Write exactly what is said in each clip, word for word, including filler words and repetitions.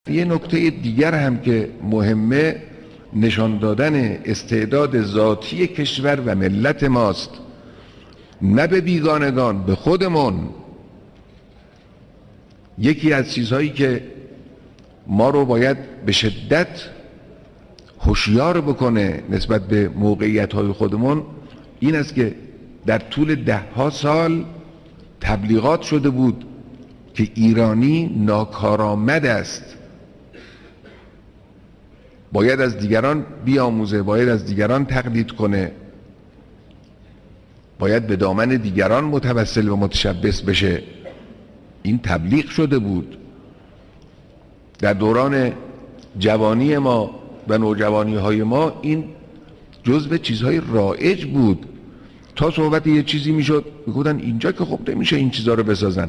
یه نکته دیگر هم که مهمه نشان دادن استعداد ذاتی کشور و ملت ماست، نه به بیگانگان، به خودمون. یکی از چیزهایی که ما رو باید به شدت هوشیار بکنه نسبت به موقعیت‌های خودمون این است که در طول ده ها سال تبلیغات شده بود که ایرانی ناکارآمد است، باید از دیگران بیاموزه، باید از دیگران تقلید کنه، باید به دامن دیگران متوسل و متشبث بشه. این تبلیغ شده بود. در دوران جوانی ما و نوجوانی های ما این جزو چیزهای رایج بود. تا صحبت یه چیزی میشد میگفتن اینجا که خب نمیشه این چیزها رو بسازن.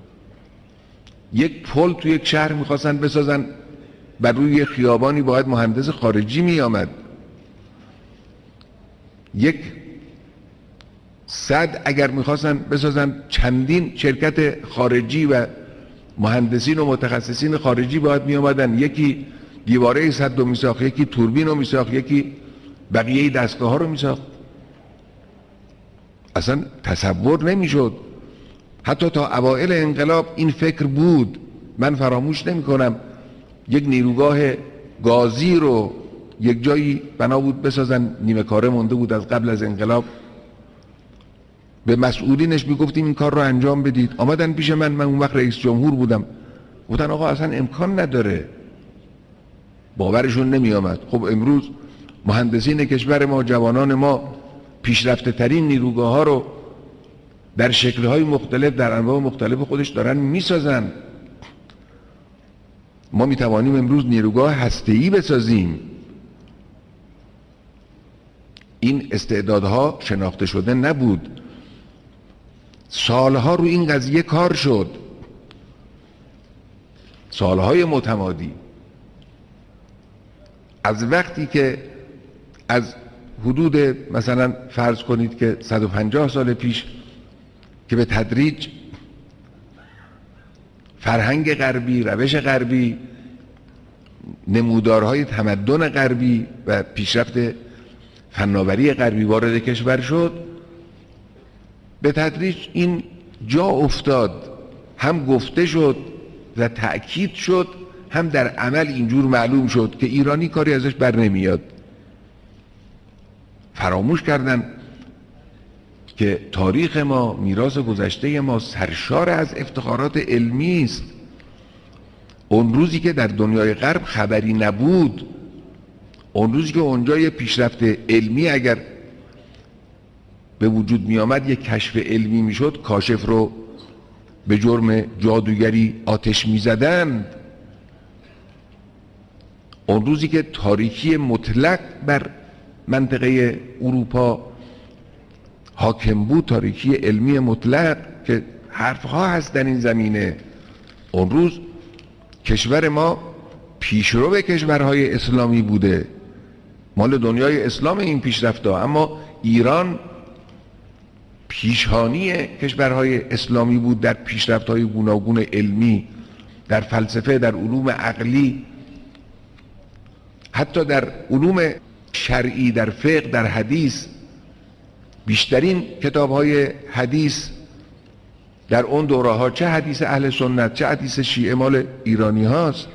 یک پل توی یک شهر میخواستن بسازن، بر روی خیابانی باید مهندس خارجی می آمد. یک صد اگر میخواستن بسازن چندین شرکت خارجی و مهندسین و متخصصین خارجی باید می آمدن. یکی دیواره صد رو می ساخت، یکی توربین رو می ساخت، یکی بقیه دستگاه ها رو می ساخت. اصلا تصور نمی شد. حتی تا اوائل انقلاب این فکر بود. من فراموش نمی کنم یک نیروگاه گازی رو یک جایی بنا بود بسازن، نیمه کاره مونده بود از قبل از انقلاب. به مسئولینش میگفتیم این کار رو انجام بدید. آمدن پیش من، من اون وقت رئیس جمهور بودم، گفتن آقا اصلا امکان نداره. باورشون نمی آمد. خب امروز مهندسین کشور ما، جوانان ما پیشرفته ترین نیروگاه ها رو در شکل‌های مختلف، در انواع مختلف خودش دارن میسازن. ما میتوانیم امروز نیروگاه هسته‌ای بسازیم. این استعدادها شناخته شده نبود. سالها رو این قضیه کار شد، سالهای متمادی. از وقتی که از حدود مثلا فرض کنید که صد و پنجاه سال پیش که به تدریج فرهنگ غربی، روش غربی، نمودارهای تمدن غربی و پیشرفت فناوری غربی وارد کشور شد، به تدریج این جا افتاد، هم گفته شد و تأکید شد، هم در عمل اینجور معلوم شد که ایرانی کاری ازش بر نمیاد. فراموش کردن که تاریخ ما، میراث گذشته ما سرشار از افتخارات علمی است. اون روزی که در دنیای غرب خبری نبود، اون روزی که اونجا یه پیشرفت علمی اگر به وجود می آمد، یک کشف علمی می شد، کاشف رو به جرم جادوگری آتش می زدند. اون روزی که تاریکی مطلق بر منطقه اروپا حاکم بود، تاریکی علمی مطلق که حرفها هست در این زمینه، اون روز کشور ما پیشرو به کشورهای اسلامی بوده، مال دنیای اسلام این پیشرفته. اما ایران پیشانی کشورهای اسلامی بود در پیشرفت‌های گوناگون علمی، در فلسفه، در علوم عقلی، حتی در علوم شرعی، در فقه، در حدیث. بیشترین کتاب‌های حدیث در اون دوره ها، چه حدیث اهل سنت چه حدیث شیعه، مال ایرانی هاست.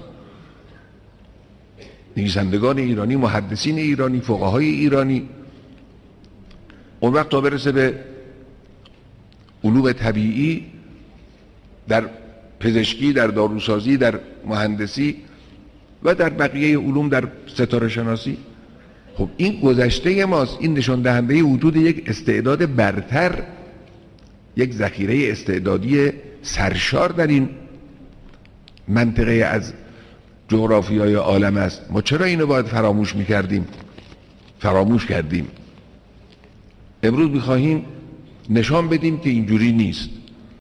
نویسندگان ایرانی، محدثین ایرانی، فقهای ایرانی. اون وقت تا برسه به علوم طبیعی، در پزشکی، در داروسازی، در مهندسی و در بقیه علوم، در ستاره شناسی. خب این گذشته ماست. این نشان دهنده وجود یک استعداد برتر، یک ذخیره استعدادی سرشار در این منطقه از جغرافیای عالم است. ما چرا اینو باید فراموش میکردیم؟ فراموش کردیم. امروز میخواهیم نشان بدیم که اینجوری نیست.